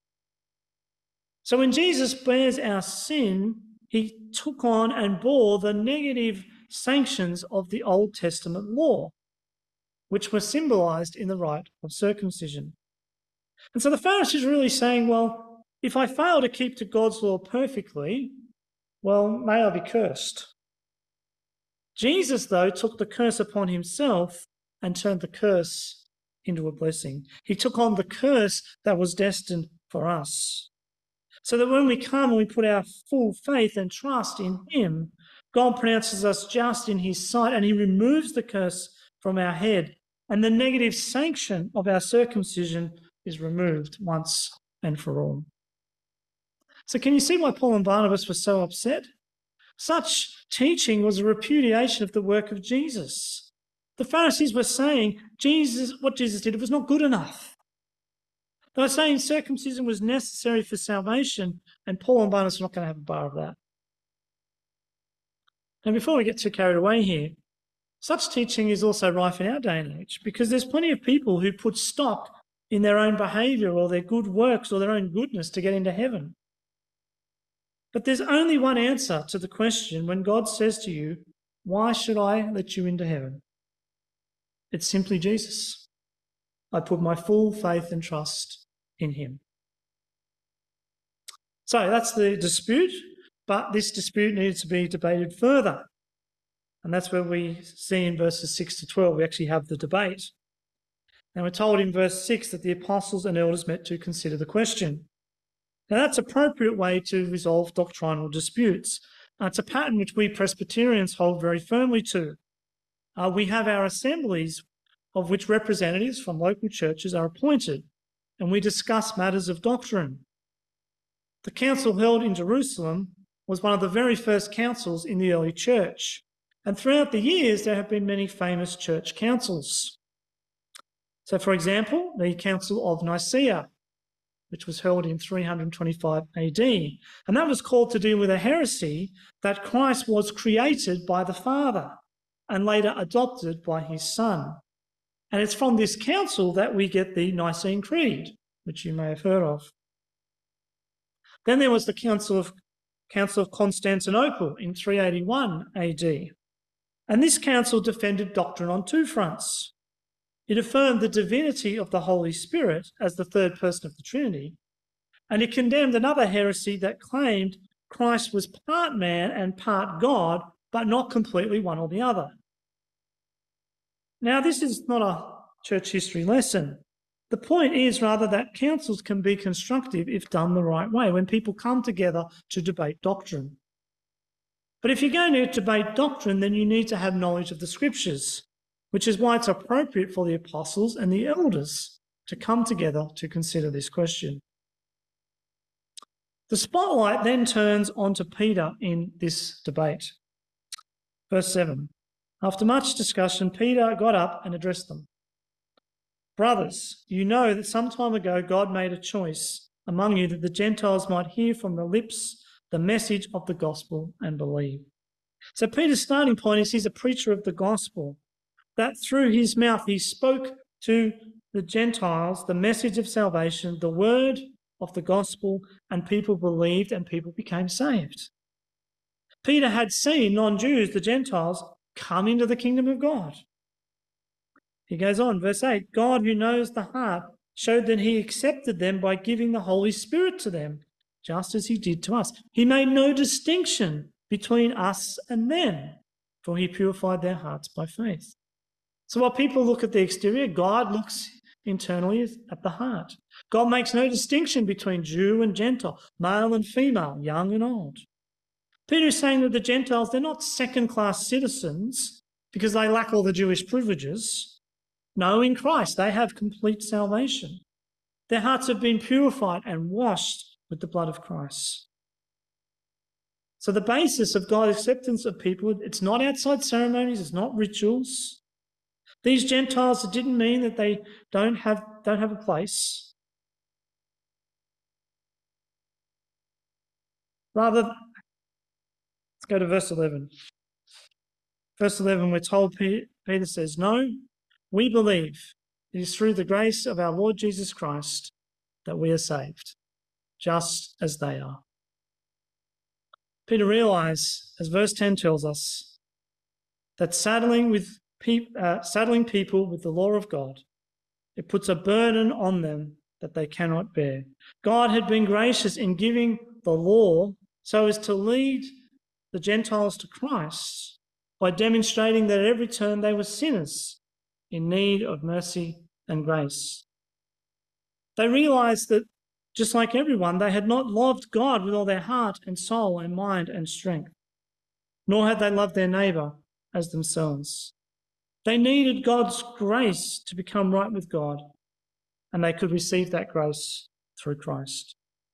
So when Jesus bears our sin, he took on and bore the negative sanctions of the Old Testament law, which were symbolized in the rite of circumcision. And so the Pharisees are really saying, well, if I fail to keep to God's law perfectly, well, may I be cursed. Jesus, though, took the curse upon himself and turned the curse into a blessing. He took on the curse that was destined for us. So that when we come and we put our full faith and trust in him, God pronounces us just in his sight and he removes the curse from our head, and the negative sanction of our circumcision is removed once and for all. So can you see why Paul and Barnabas were so upset? Such teaching was a repudiation of the work of Jesus. The Pharisees were saying what Jesus did was not good enough. They were saying circumcision was necessary for salvation, and Paul and Barnabas were not going to have a bar of that. And before we get too carried away here, such teaching is also rife in our day and age, because there's plenty of people who put stock in their own behaviour or their good works or their own goodness to get into heaven. But there's only one answer to the question when God says to you, why should I let you into heaven? It's simply Jesus. I put my full faith and trust in him. So that's the dispute, but this dispute needs to be debated further. And that's where we see in verses 6 to 12, we actually have the debate. And we're told in verse 6 that the apostles and elders met to consider the question. Now, that's an appropriate way to resolve doctrinal disputes. It's a pattern which we Presbyterians hold very firmly to. We have our assemblies of which representatives from local churches are appointed, and we discuss matters of doctrine. The council held in Jerusalem was one of the very first councils in the early church, and throughout the years there have been many famous church councils. So, for example, the Council of Nicaea, which was held in 325 AD. And that was called to deal with a heresy that Christ was created by the Father and later adopted by his Son. And it's from this council that we get the Nicene Creed, which you may have heard of. Then there was the Council of Constantinople in 381 AD. And this council defended doctrine on two fronts. It affirmed the divinity of the Holy Spirit as the third person of the Trinity, and it condemned another heresy that claimed Christ was part man and part God, but not completely one or the other. Now, this is not a church history lesson. The point is rather that councils can be constructive if done the right way, when people come together to debate doctrine. But if you're going to debate doctrine, then you need to have knowledge of the Scriptures, which is why it's appropriate for the apostles and the elders to come together to consider this question. The spotlight then turns onto Peter in this debate. Verse 7. After much discussion, Peter got up and addressed them. Brothers, you know that some time ago God made a choice among you that the Gentiles might hear from the lips the message of the gospel and believe. So Peter's starting point is he's a preacher of the gospel, that through his mouth he spoke to the Gentiles the message of salvation, the word of the gospel, and people believed and people became saved. Peter had seen non-Jews, the Gentiles, come into the kingdom of God. He goes on, verse 8, God who knows the heart showed that he accepted them by giving the Holy Spirit to them, just as he did to us. He made no distinction between us and them, for he purified their hearts by faith. So while people look at the exterior, God looks internally at the heart. God makes no distinction between Jew and Gentile, male and female, young and old. Peter is saying that the Gentiles, they're not second-class citizens because they lack all the Jewish privileges. No, in Christ, they have complete salvation. Their hearts have been purified and washed with the blood of Christ. So the basis of God's acceptance of people, it's not outside ceremonies, it's not rituals. These Gentiles, it didn't mean that they don't have a place. Rather, let's go to verse 11. Verse 11, we're told Peter says, no, We believe it is through the grace of our Lord Jesus Christ that we are saved, just as they are. Peter realised, as verse 10 tells us, that saddling people with the law of God, it puts a burden on them that they cannot bear. God had been gracious in giving the law so as to lead the Gentiles to Christ by demonstrating that at every turn they were sinners in need of mercy and grace. They realised that, just like everyone, they had not loved God with all their heart and soul and mind and strength, nor had they loved their neighbour as themselves. They needed God's grace to become right with God, and they could receive that grace through Christ.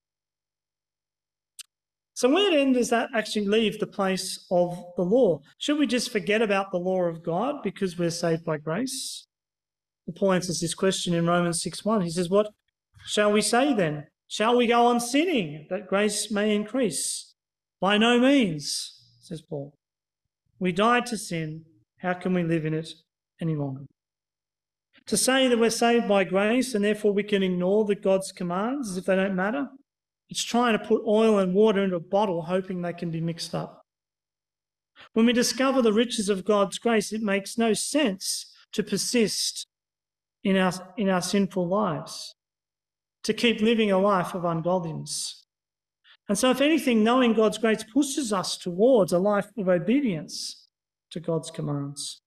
So where then does that actually leave the place of the law? Should we just forget about the law of God because we're saved by grace? Well, Paul answers this question in Romans 6:1. He says, "What shall we say then? Shall we go on sinning that grace may increase? By no means," says Paul. "We died to sin. How can we live in it any longer?" To say that we're saved by grace and therefore we can ignore the God's commands as if they don't matter, it's trying to put oil and water into a bottle hoping they can be mixed up. When we discover the riches of God's grace, it makes no sense to persist in our sinful lives, to keep living a life of ungodliness. And so, if anything, knowing God's grace pushes us towards a life of obedience to God's commands.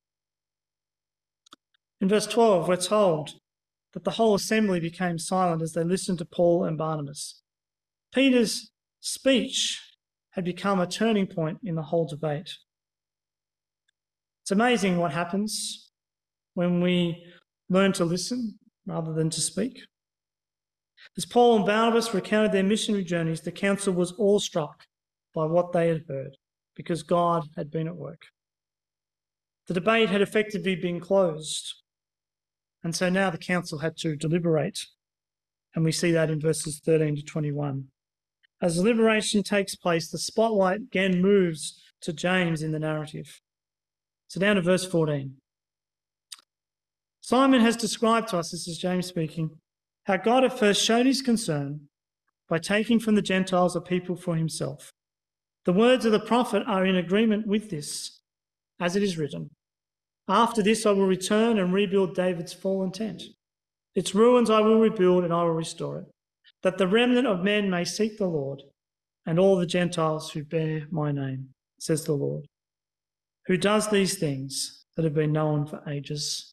In verse 12, we're told that the whole assembly became silent as they listened to Paul and Barnabas. Peter's speech had become a turning point in the whole debate. It's amazing what happens when we learn to listen rather than to speak. As Paul and Barnabas recounted their missionary journeys, the council was awestruck by what they had heard because God had been at work. The debate had effectively been closed, and so now the council had to deliberate, and we see that in verses 13 to 21. As deliberation takes place, the spotlight again moves to James in the narrative. So down to verse 14. Simon has described to us, this is James speaking, how God at first showed his concern by taking from the Gentiles a people for himself. The words of the prophet are in agreement with this, as it is written, "After this I will return and rebuild David's fallen tent. Its ruins I will rebuild and I will restore it, that the remnant of men may seek the Lord, and all the Gentiles who bear my name, says the Lord, who does these things that have been known for ages."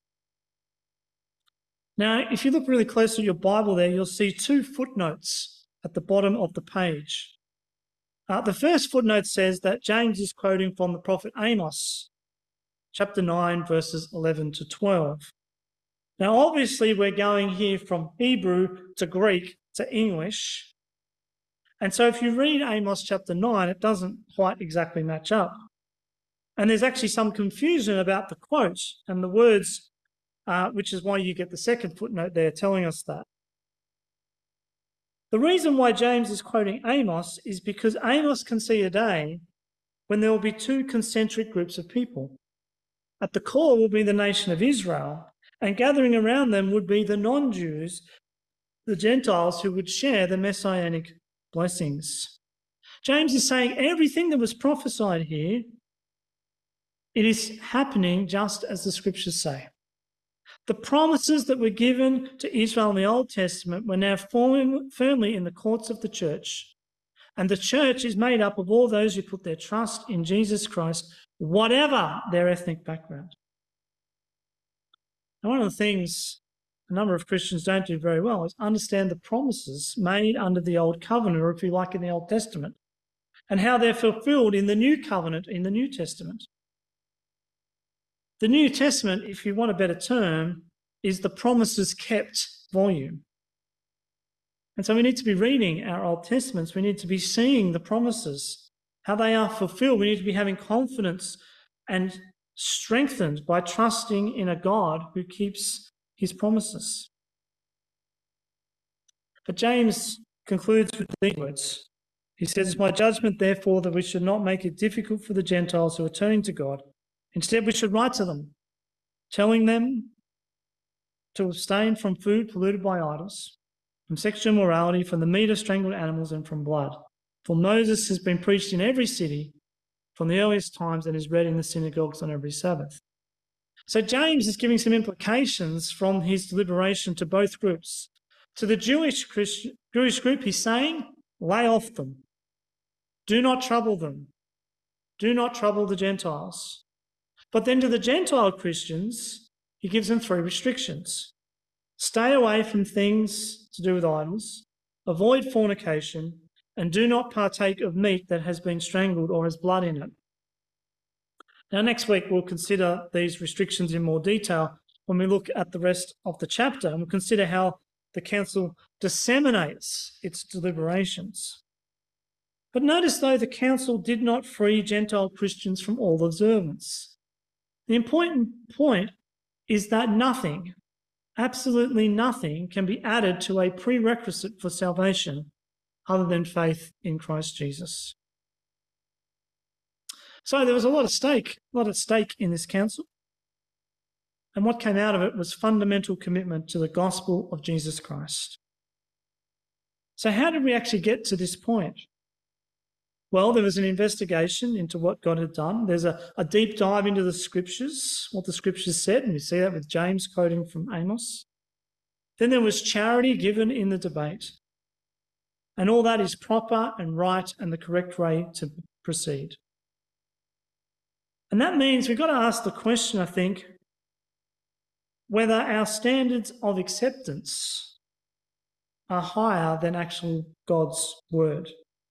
Now, if you look really closely at your Bible there, you'll see two footnotes at the bottom of the page. The first footnote says that James is quoting from the prophet Amos, chapter 9, verses 11 to 12. Now, obviously, we're going here from Hebrew to Greek to English. And so if you read Amos chapter 9, it doesn't quite exactly match up. And there's actually some confusion about the quote and the words, which is why you get the second footnote there telling us that. The reason why James is quoting Amos is because Amos can see a day when there will be two concentric groups of people. At the core will be the nation of Israel, and gathering around them would be the non-Jews, the Gentiles who would share the messianic blessings. James is saying everything that was prophesied here, it is happening just as the scriptures say. The promises that were given to Israel in the Old Testament were now firmly in the courts of the church. And the church is made up of all those who put their trust in Jesus Christ, whatever their ethnic background. And one of the things a number of Christians don't do very well is understand the promises made under the Old Covenant, or if you like, in the Old Testament, and how they're fulfilled in the New Covenant, in the New Testament. The New Testament, if you want a better term, is the promises kept volume. And so we need to be reading our Old Testaments. We need to be seeing the promises, how they are fulfilled. We need to be having confidence and strengthened by trusting in a God who keeps his promises. But James concludes with these words. He says, "It's my judgment, therefore, that we should not make it difficult for the Gentiles who are turning to God. Instead, we should write to them, telling them to abstain from food polluted by idols, from sexual immorality, from the meat of strangled animals, and from blood. For Moses has been preached in every city from the earliest times and is read in the synagogues on every Sabbath. So James is giving some implications from his deliberation to both groups. To the Jewish group, he's saying, lay off them. Do not trouble them. Do not trouble the Gentiles. But then to the Gentile Christians, he gives them 3 restrictions. Stay away from things to do with idols, avoid fornication, and do not partake of meat that has been strangled or has blood in it. Now, next week we'll consider these restrictions in more detail when we look at the rest of the chapter, and we'll consider how the council disseminates its deliberations. But notice, though, the council did not free Gentile Christians from all observance. The important point is that nothing, absolutely nothing, can be added to a prerequisite for salvation other than faith in Christ Jesus. So there was a lot at stake in this council. And what came out of it was fundamental commitment to the gospel of Jesus Christ. So how did we actually get to this point? Well, there was an investigation into what God had done. There's a deep dive into the scriptures, what the scriptures said, and we see that with James quoting from Amos. Then there was charity given in the debate. And all that is proper and right and the correct way to proceed. And that means we've got to ask the question, I think, whether our standards of acceptance are higher than actual God's word.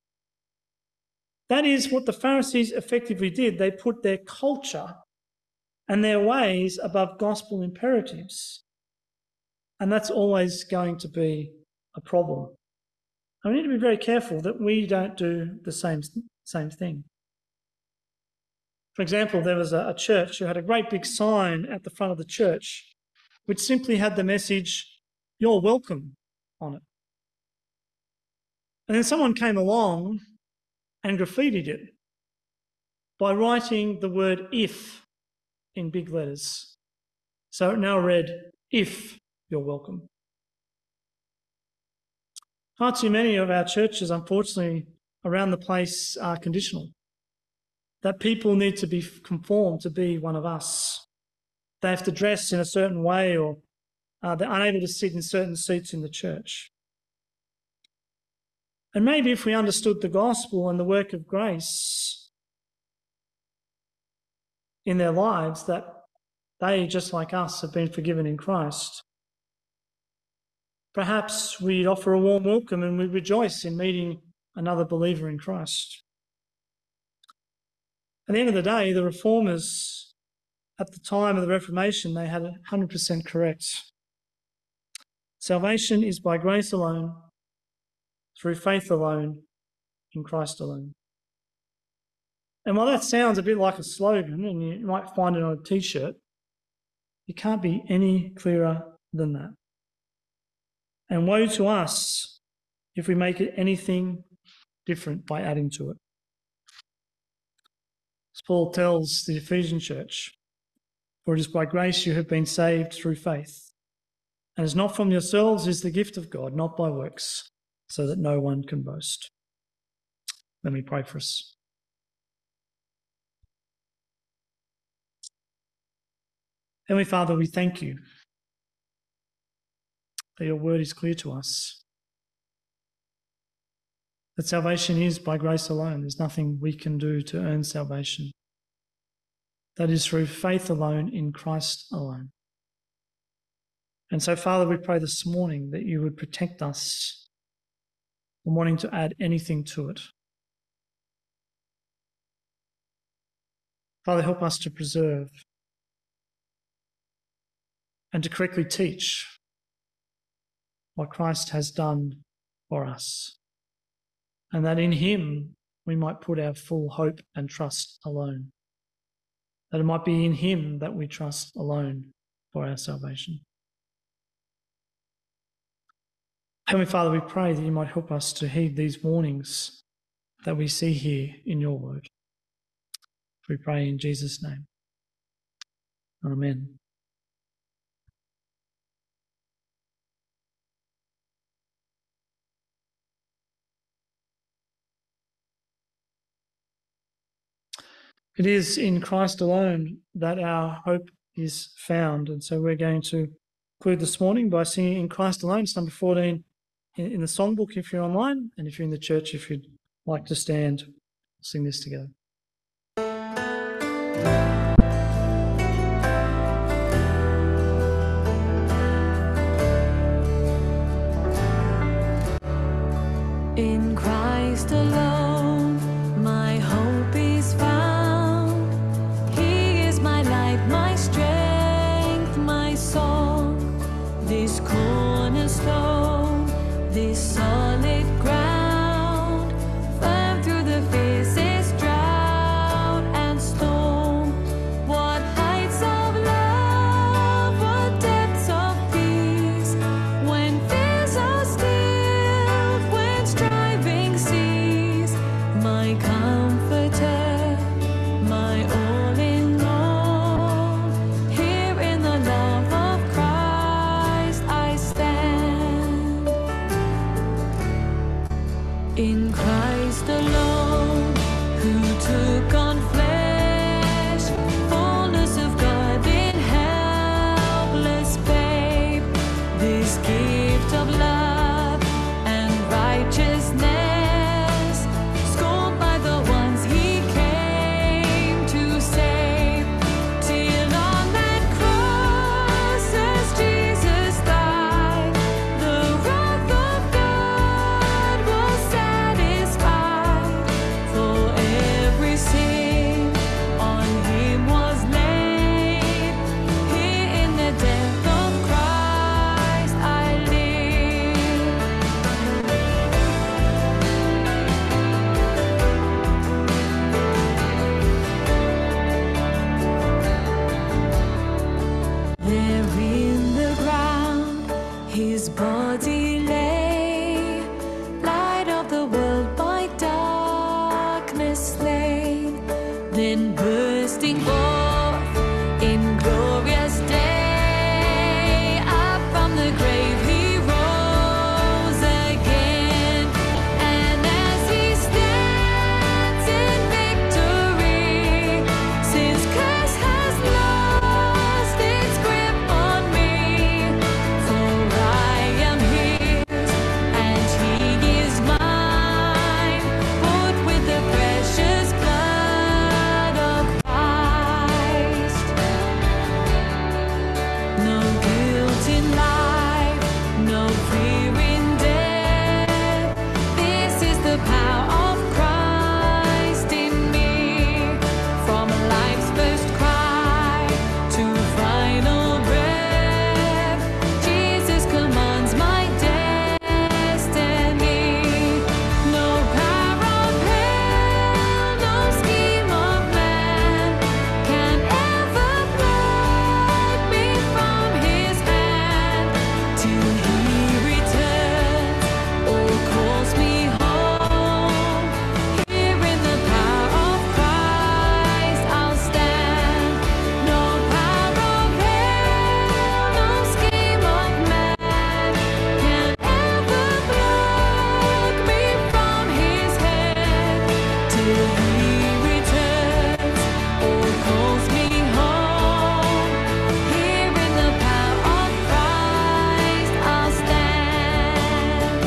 That is what the Pharisees effectively did. They put their culture and their ways above gospel imperatives. And that's always going to be a problem. And we need to be very careful that we don't do the same thing. For example, there was a church who had a great big sign at the front of the church which simply had the message, "You're welcome," on it. And then someone came along and graffitied it by writing the word "if" in big letters. So it now read, "If you're welcome." Far too many of our churches, unfortunately, around the place are conditional. That people need to be conformed to be one of us. They have to dress in a certain way, or they're unable to sit in certain seats in the church. And maybe if we understood the gospel and the work of grace in their lives, that they, just like us, have been forgiven in Christ, perhaps we'd offer a warm welcome and we'd rejoice in meeting another believer in Christ. At the end of the day, the reformers at the time of the Reformation, they had 100% correct. Salvation is by grace alone, through faith alone, in Christ alone. And while that sounds a bit like a slogan, and you might find it on a t-shirt, it can't be any clearer than that. And woe to us if we make it anything different by adding to it. As Paul tells the Ephesian church, "For it is by grace you have been saved through faith. And it's not from yourselves, is the gift of God, not by works, so that no one can boast." Let me pray for us. Heavenly Father, we thank you that your word is clear to us, that salvation is by grace alone. There's nothing we can do to earn salvation. That is through faith alone in Christ alone. And so, Father, we pray this morning that you would protect us from wanting to add anything to it. Father, help us to preserve and to correctly teach what Christ has done for us, and that in him we might put our full hope and trust alone. That it might be in him that we trust alone for our salvation. Heavenly Father, we pray that you might help us to heed these warnings that we see here in your word. We pray in Jesus' name. Amen. It is in Christ alone that our hope is found. And so we're going to conclude this morning by singing In Christ Alone. It's number 14 in the songbook if you're online, and if you're in the church, if you'd like to stand, sing this together. In Christ alone, my hope is found. He is my light, my strength, my song. This cornerstone, this solid ground, firm through the fiercest drought and storm. What heights of love, what depths of peace, when fears are stilled, when striving cease. My comforter, my all in all, here in the love of Christ I stand. In Christ alone, who took on flesh, fullness of God in helpless babe, this gift of love and righteousness, scorned by the ones he came to save, till on that cross as Jesus died, the wrath of God was satisfied. For every sin on him was laid, here in the death of Christ I live. There in the ground his body lay, light of the world by darkness slain, then bursting forth in glorious day, up from the grave he rose again. And as he stands in victory, sin's curse has lost its grip on me, for I am his and he is mine, bought with the precious blood of Christ. No guilt in life, no fear in death. This is the power of Christ in me. From life's first cry to final breath, Jesus commands my destiny. No power of hell, no scheme of man can ever pluck me from his hand, till he returns or calls me home. Here in the power of Christ I'll stand. No power of hell, no scheme of man can ever pluck me from his hand, till he returns or calls me home. Here in the power of Christ I'll stand.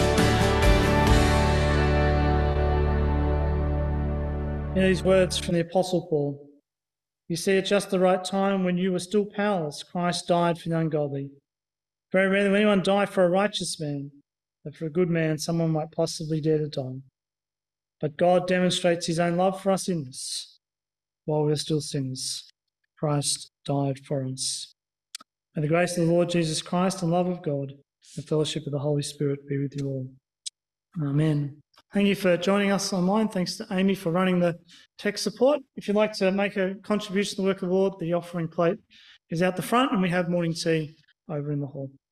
In these words from the Apostle Paul, you see, at just the right time, when you were still powerless, Christ died for the ungodly. Very rarely will anyone die for a righteous man, but for a good man, someone might possibly dare to die. But God demonstrates his own love for us in this. While we are still sinners, Christ died for us. May the grace of the Lord Jesus Christ and love of God, the fellowship of the Holy Spirit be with you all. Amen. Thank you for joining us online. Thanks to Amy for running the tech support. If you'd like to make a contribution to the work of the Lord, the offering plate is out the front, and we have morning tea over in the hall.